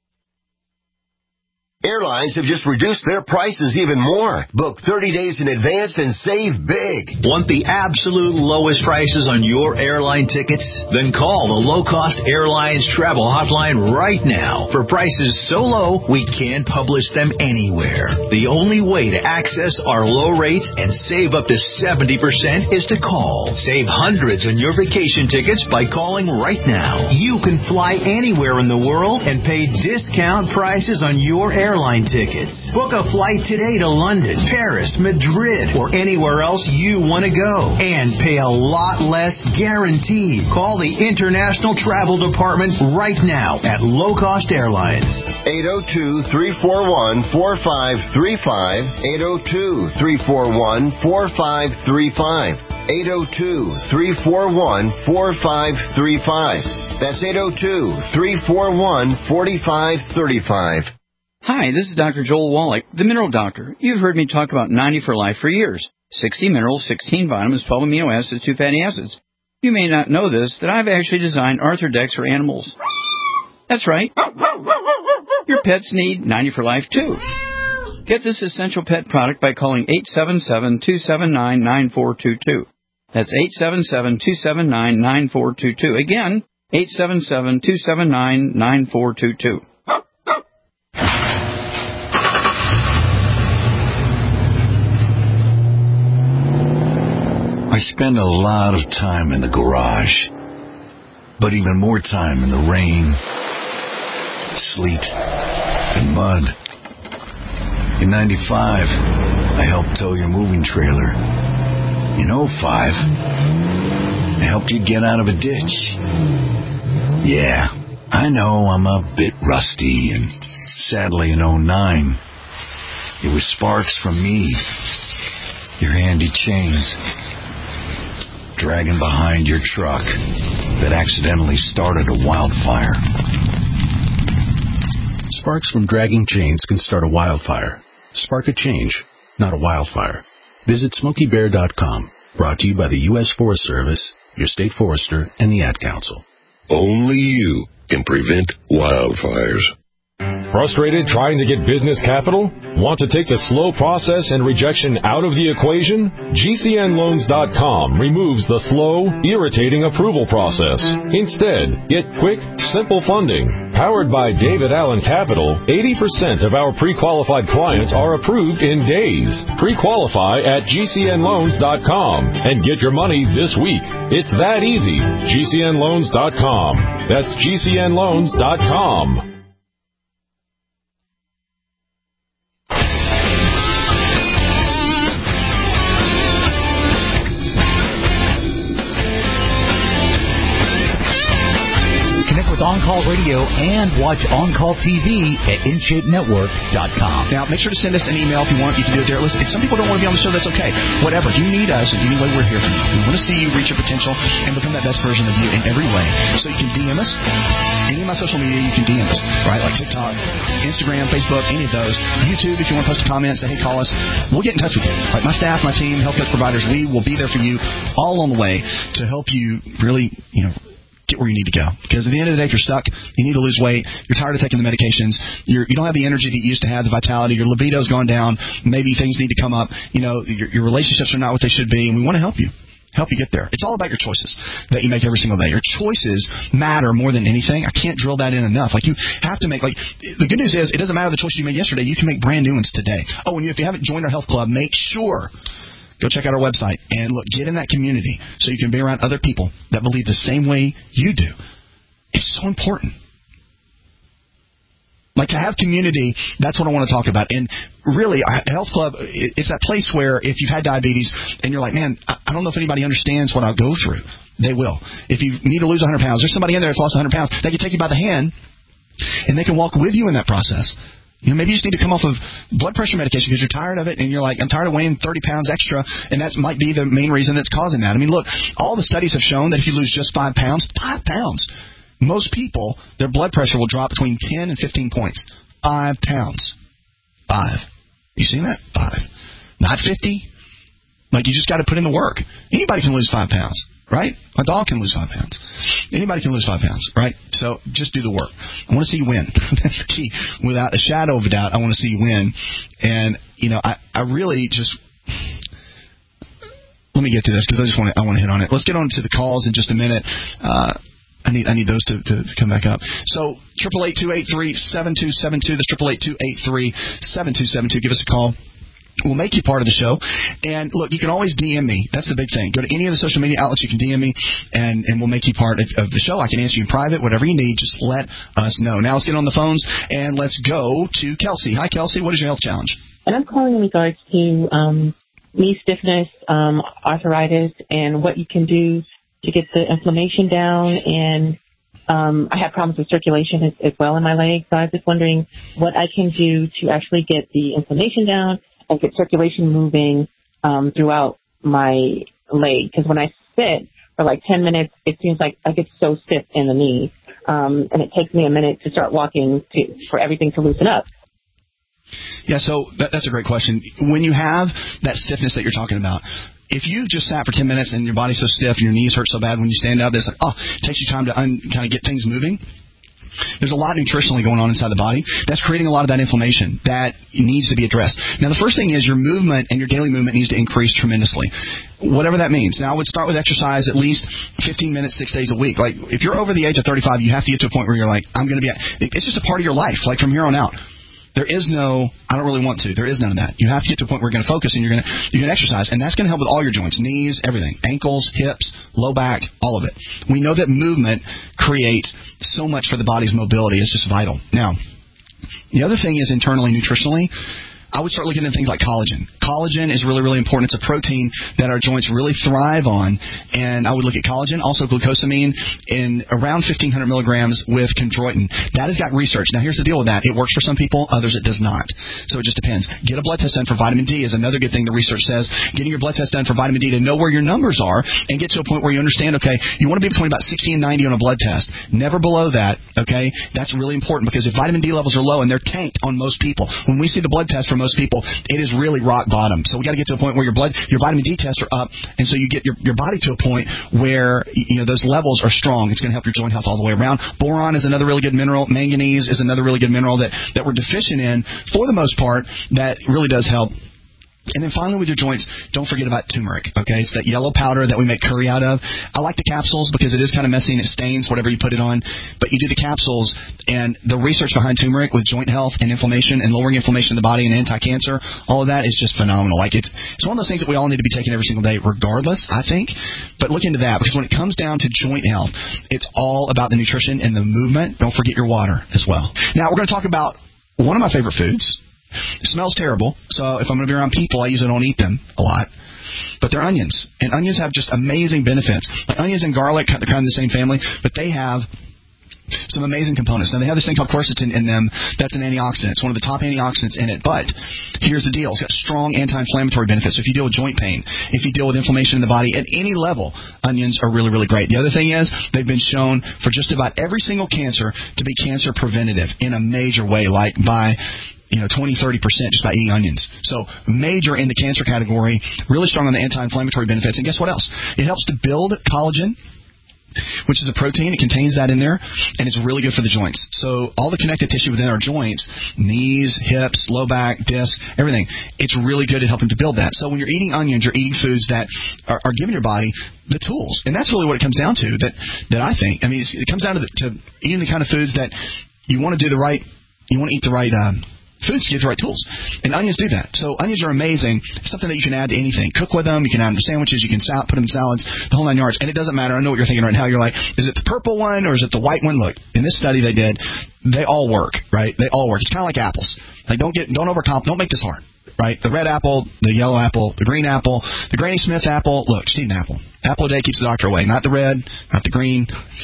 Airlines have just reduced their prices even more. Book 30 days in advance and save big. Want the absolute lowest prices on your airline tickets? Then call the Low Cost Airlines Travel Hotline right now. For prices so low, we can't publish them anywhere. The only way to access our low rates and save up to 70% is to call. Save hundreds on your vacation tickets by calling right now. You can fly anywhere in the world and pay discount prices on your airline tickets. Book a flight today to London, Paris, Madrid, or anywhere else you want to go. And pay a lot less guaranteed. Call the International Travel Department right now at Low Cost Airlines. 802-341-4535. 802-341-4535. 802-341-4535. That's 802-341-4535. Hi, this is Dr. Joel Wallach, the Mineral Doctor. You've heard me talk about 90 for Life for years. 60 minerals, 16 vitamins, 12 amino acids, 2 fatty acids. You may not know this, that I've actually designed Arthrodex for animals. That's right. Your pets need 90 for Life, too. Get this essential pet product by calling 877-279-9422. That's 877-279-9422. Again, 877-279-9422. I spend a lot of time in the garage, but even more time in the rain, sleet, and mud. In 95, I helped tow your moving trailer. In 05, I helped you get out of a ditch. Yeah, I know I'm a bit rusty, and sadly in 09, it was sparks from me, your handy chains, dragging behind your truck that accidentally started a wildfire. Sparks from dragging chains can start a wildfire. Spark a change, not a wildfire. Visit SmokeyBear.com. Brought to you by the U.S. Forest Service, your state forester, and the Ad Council. Only you can prevent wildfires. Frustrated trying to get business capital? Want to take the slow process and rejection out of the equation? GCNLoans.com removes the slow, irritating approval process. Instead, get quick, simple funding. Powered by David Allen Capital, 80% of our pre-qualified clients are approved in days. Pre-qualify at GCNLoans.com and get your money this week. It's that easy. GCNLoans.com. That's GCNLoans.com. On-Call Radio and watch On-Call TV at InShapeNetwork.com. Now, make sure to send us an email if you want. You can do it there. Listen, if some people don't want to be on the show, that's okay. Whatever. If you need us in any way, we're here for you. We want to see you reach your potential and become that best version of you in every way. So you can DM us. Any of my social media, you can DM us, right? Like TikTok, Instagram, Facebook, any of those. YouTube, if you want to post a comment, say, hey, call us. We'll get in touch with you. Like my staff, my team, health desk providers, we will be there for you all on the way to help you really, get where you need to go. Because at the end of the day, if you're stuck, you need to lose weight, you're tired of taking the medications, you don't have the energy that you used to have, the vitality, your libido's gone down, maybe things need to come up, your relationships are not what they should be, and we want to help you get there. It's all about your choices that you make every single day. Your choices matter more than anything. I can't drill that in enough. You have to make, the good news is, it doesn't matter the choices you made yesterday, you can make brand new ones today. Oh, and if you haven't joined our health club, make sure go check out our website and get in that community so you can be around other people that believe the same way you do. It's so important. To have community, that's what I want to talk about. And really, a health club, it's that place where if you've had diabetes and you're like, man, I don't know if anybody understands what I'll go through. They will. If you need to lose 100 pounds, there's somebody in there that's lost 100 pounds. They can take you by the hand and they can walk with you in that process. Maybe you just need to come off of blood pressure medication because you're tired of it and you're like, I'm tired of weighing 30 pounds extra, and that might be the main reason that's causing that. Look, all the studies have shown that if you lose just 5 pounds, most people, their blood pressure will drop between 10 and 15 points. 5 pounds. 5. You seen that? 5. Not 50. You just got to put in the work. Anybody can lose 5 pounds. Right? A dog can lose 5 pounds. Anybody can lose 5 pounds, right? So just do the work. I want to see you win. That's the key. Without a shadow of a doubt, I want to see you win. And, I really just... Let me get to this because I want to hit on it. Let's get on to the calls in just a minute. I need those to come back up. So 888-283-7272. That's 888-283-7272. Give us a call. We'll make you part of the show. And, look, you can always DM me. That's the big thing. Go to any of the social media outlets. You can DM me, and we'll make you part of the show. I can answer you in private, whatever you need. Just let us know. Now let's get on the phones, and let's go to Kelsey. Hi, Kelsey. What is your health challenge? And I'm calling in regards to knee stiffness, arthritis, and what you can do to get the inflammation down. And I have problems with circulation as well in my legs. So I was just wondering what I can do to actually get the inflammation down and get circulation moving throughout my leg. Because when I sit for 10 minutes, it seems like I get so stiff in the knees. And it takes me a minute to start walking for everything to loosen up. Yeah, so that's a great question. When you have that stiffness that you're talking about, if you just sat for 10 minutes and your body's so stiff and your knees hurt so bad when you stand up, it's it takes you time to kind of get things moving. There's a lot nutritionally going on inside the body that's creating a lot of that inflammation that needs to be addressed. Now, the first thing is your movement and your daily movement needs to increase tremendously, whatever that means. Now, I would start with exercise at least 15 minutes, 6 days a week. If you're over the age of 35, you have to get to a point where you're like, it's just a part of your life, from here on out. There is no, I don't really want to. There is none of that. You have to get to a point where you're going to focus and you're going to exercise. And that's going to help with all your joints, knees, everything, ankles, hips, low back, all of it. We know that movement creates so much for the body's mobility. It's just vital. Now, the other thing is internally, nutritionally, I would start looking at things like collagen. Collagen is really, really important. It's a protein that our joints really thrive on. And I would look at collagen, also glucosamine, in around 1,500 milligrams with chondroitin. That has got research. Now, here's the deal with that. It works for some people, others it does not. So it just depends. Get a blood test done for vitamin D is another good thing the research says. Getting your blood test done for vitamin D to know where your numbers are and get to a point where you understand, okay, you want to be between about 60 and 90 on a blood test. Never below that, okay? That's really important because if vitamin D levels are low and they're tanked on most people, when we see the blood test for most people, it is really rock bottom. So we got to get to a point where your vitamin D tests are up, and so you get your body to a point where those levels are strong. It's going to help your joint health all the way around. Boron is another really good mineral. Manganese is another really good mineral that we're deficient in for the most part. That really does help. And then finally with your joints, don't forget about turmeric, okay? It's that yellow powder that we make curry out of. I like the capsules because it is kind of messy and it stains whatever you put it on. But you do the capsules, and the research behind turmeric with joint health and inflammation and lowering inflammation in the body and anti-cancer, all of that is just phenomenal. Like it's one of those things that we all need to be taking every single day regardless, I think. But look into that because when it comes down to joint health, it's all about the nutrition and the movement. Don't forget your water as well. Now, we're going to talk about one of my favorite foods. It smells terrible, so if I'm going to be around people, I usually don't eat them a lot. But they're onions, and onions have just amazing benefits. Like onions and garlic, they're kind of the same family, but they have some amazing components. Now, they have this thing called quercetin in them. That's an antioxidant. It's one of the top antioxidants in it. But here's the deal. It's got strong anti-inflammatory benefits. So if you deal with joint pain, if you deal with inflammation in the body at any level, onions are really, really great. The other thing is they've been shown for just about every single cancer to be cancer preventative in a major way, like by 20-30% just by eating onions. So major in the cancer category, really strong on the anti-inflammatory benefits. And guess what else? It helps to build collagen, which is a protein. It contains that in there, and it's really good for the joints. So all the connective tissue within our joints, knees, hips, low back, disc, everything, it's really good at helping to build that. So when you're eating onions, you're eating foods that are giving your body the tools. And that's really what it comes down to, that I think. I mean, it comes down to eating the kind of foods that you want to do you want to eat the right foods to get the right tools. And onions do that. So onions are amazing. It's something that you can add to anything. Cook with them. You can add them to sandwiches. You can put them in salads, the whole 9 yards. And it doesn't matter. I know what you're thinking right now. You're like, is it the purple one or is it the white one? Look, in this study they did, they all work, right? They all work. It's kind of like apples. Like don't make this hard, right? The red apple, the yellow apple, the green apple, the Granny Smith apple. Look, just eat an apple. Apple a day keeps the doctor away. Not the red, not the green.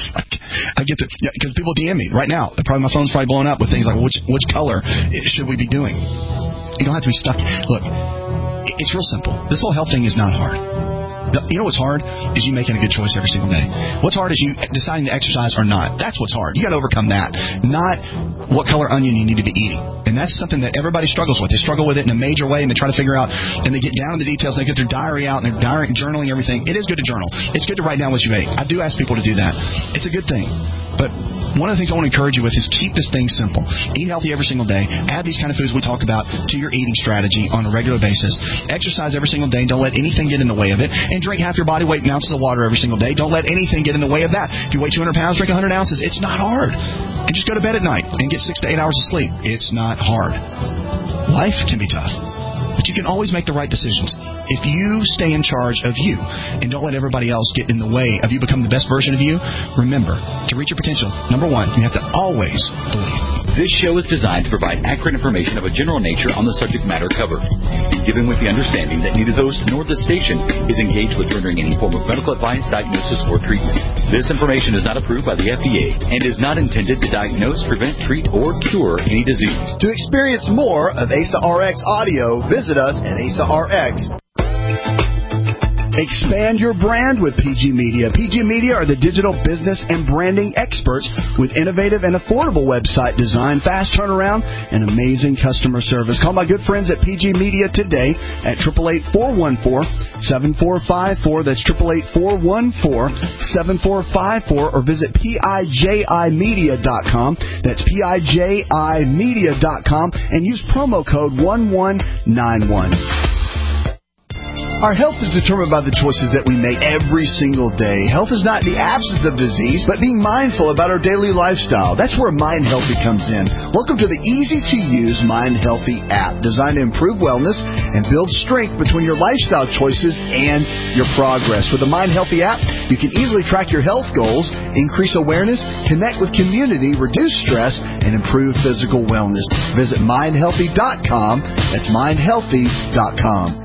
I get because people DM me right now. My phone's probably blowing up with things like, which color should we be doing? You don't have to be stuck. Look, it's real simple. This whole health thing is not hard. You know what's hard is you making a good choice every single day. What's hard is you deciding to exercise or not. That's what's hard. You got to overcome that. Not what color onion you need to be eating. And that's something that everybody struggles with. They struggle with it in a major way, and they try to figure out, and they get down to the details, and they get their diary out, and they're journaling everything. It is good to journal. It's good to write down what you ate. I do ask people to do that. It's a good thing. But one of the things I want to encourage you with is keep this thing simple. Eat healthy every single day. Add these kind of foods we talk about to your eating strategy on a regular basis. Exercise every single day. Don't let anything get in the way of it. And drink half your body weight in ounces of water every single day. Don't let anything get in the way of that. If you weigh 200 pounds, drink 100 ounces. It's not hard. And just go to bed at night and get 6 to 8 hours of sleep. It's not hard. Life can be tough, but you can always make the right decisions. If you stay in charge of you and don't let everybody else get in the way of you become the best version of you, remember, to reach your potential, number one, you have to always believe. This show is designed to provide accurate information of a general nature on the subject matter covered, given with the understanding that neither the host nor the station is engaged with rendering any form of medical advice, diagnosis, or treatment. This information is not approved by the FDA and is not intended to diagnose, prevent, treat, or cure any disease. To experience more of ASA RX audio, visit us at ASA-RX. Expand your brand with PG Media. PG Media are the digital business and branding experts with innovative and affordable website design, fast turnaround, and amazing customer service. Call my good friends at PG Media today at 888-414-7454. That's 888-414-7454, or visit PIJImedia.com. That's PIJImedia.com, and use promo code 1191. Our health is determined by the choices that we make every single day. Health is not the absence of disease, but being mindful about our daily lifestyle. That's where Mind Healthy comes in. Welcome to the easy-to-use Mind Healthy app, designed to improve wellness and build strength between your lifestyle choices and your progress. With the Mind Healthy app, you can easily track your health goals, increase awareness, connect with community, reduce stress, and improve physical wellness. Visit mindhealthy.com. That's mindhealthy.com.